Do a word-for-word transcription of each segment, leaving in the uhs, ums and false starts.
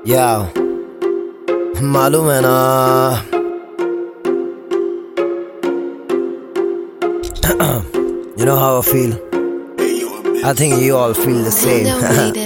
या मालूम है ना, you know how I feel. I think you all feel the same.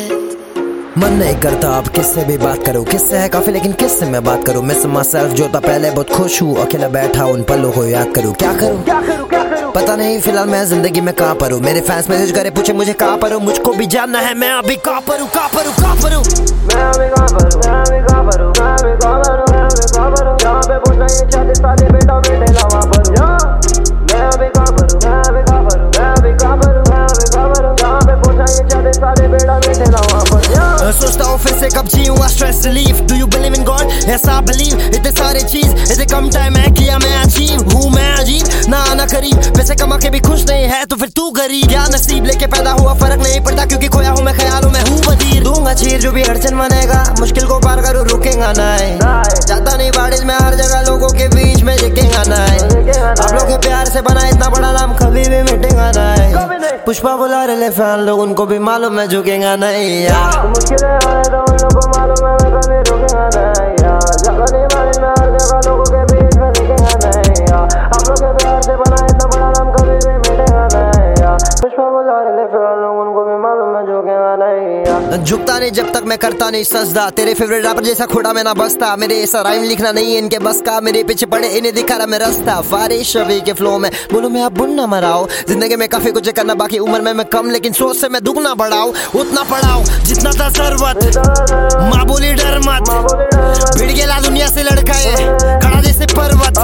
मन नहीं करता अब किससे भी बात करूं, किससे है काफी लेकिन किससे मैं बात करूं। मिस माई सेल्फ जो था पहले बहुत खुश हूँ, अकेला बैठा उन पलों को याद करूं। क्या करूं क्या करूं क्या करूं पता नहीं फिलहाल मैं जिंदगी में कहाँ पर हूँ। मेरे फैंस मैसेज करे पूछे मुझे कहाँ पर हूँ, मुझको भी जानना है मैं अभी कहाँ पर हूँ कहाँ पर हूँ कहाँ पर हूँ मैं अभी कहाँ पर हूँ मैं अभी कहाँ पर हूँ मैं अभी कहाँ पर हूँ मैं अभी कहाँ पर हूँ जहाँ पे पूछना ये चाहते साले बेटा बेटे ला वहाँ पर हूँ मैं अभी कहाँ पर हूँ मैं अभी कहाँ पर हूँ मैं अभी कहाँ पर हूँ मैं अभी कहाँ पर हूँ जहाँ पे पूछना ये चाहते साले बेटा बेटे ला वहाँ पर हूँ। सोचता हूँ फिर से कब जीऊँगा stress relief. Do you believe in God? ऐसा बिलीव इतने सारे चीज इतने कम टाइम है किया मैं अचीव हूँ मैं अजीब ना आना करीब। पैसे कमा के भी खुश नहीं है तो फिर तू गरीब। क्या नसीब लेके पैदा हुआ फर्क नहीं पड़ता क्योंकि खोया हूँ मैं ख्यालों में हूँ वजीर। दूंगा चीर जो भी अड़चन बनेगा मुश्किल को पार करूँ रुकेगा नहीं। जाता नहीं बारिश में हर जगह लोगों के बीच में दिखेगा नहीं। आप लोग के प्यार से बना इतना बड़ा नाम कभी भी मिटेगा नहीं। पुष्पा बुला रहे फैन लोग उनको भी मालूम है झुकेगा नहीं यार। मुश्किलें आए तो उन लोगों को मालूम है मैं कभी रुकेगा नहीं यार। जाता नहीं बारिश में हर जगह लोगों के बीच में दिखेगा नहीं यार। आप लोग के प्यार से बना इतना बड़ा नाम कभी भी मिटेगा नहीं यार। पुष्पा बुला रहे फैन लोग उनको भी मालूम है झुकेगा नहीं यार। झुकता नहीं जब तक मैं करता नहीं सजदा। तेरे फेवरेट रैपर जैसा खोड़ा में ना बसता। मेरे ऐसा राइम लिखना नहीं है इनके बस का। मेरे पीछे पड़े इन्हें दिखा रहा मैं रास्ता। फारिश रवि के फ्लो में बोलूं मैं अब बुन मराओ। जिंदगी में काफी कुछ करना बाकी उम्र में मैं कम लेकिन सोच से मैं दुगना बढ़ाऊं। उतना पढ़ाऊं जितना था जरूरत माँ बोली डर मत। भिड़ गेला दुनिया से लड़का ये खड़ा जैसे पर्वत।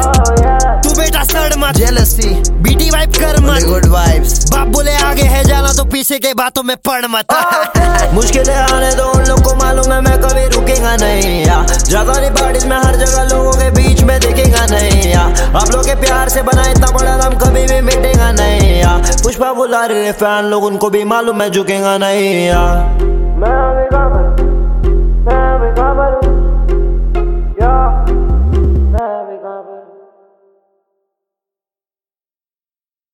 तू बेटा सड़ मत जेलसी बीटी वाइब कर मत। गुड वाइब्स बाप बोले आगे है जाना तो पीछे के बातों में पड़ मत। मुश्किलें आने दो उन लोग को मालूम है मैं कभी रुकेगा नहीं यार। जाता नहीं बारिश में हर जगह लोगों के बीच में दिखेगा नहीं यार। आप लोग के प्यार से बना इतना बड़ा नाम कभी भी मिटेगा नहीं यार। पुष्पा बुला रहे फैन लोग उनको भी मालूम है झुकेगा नहीं यार।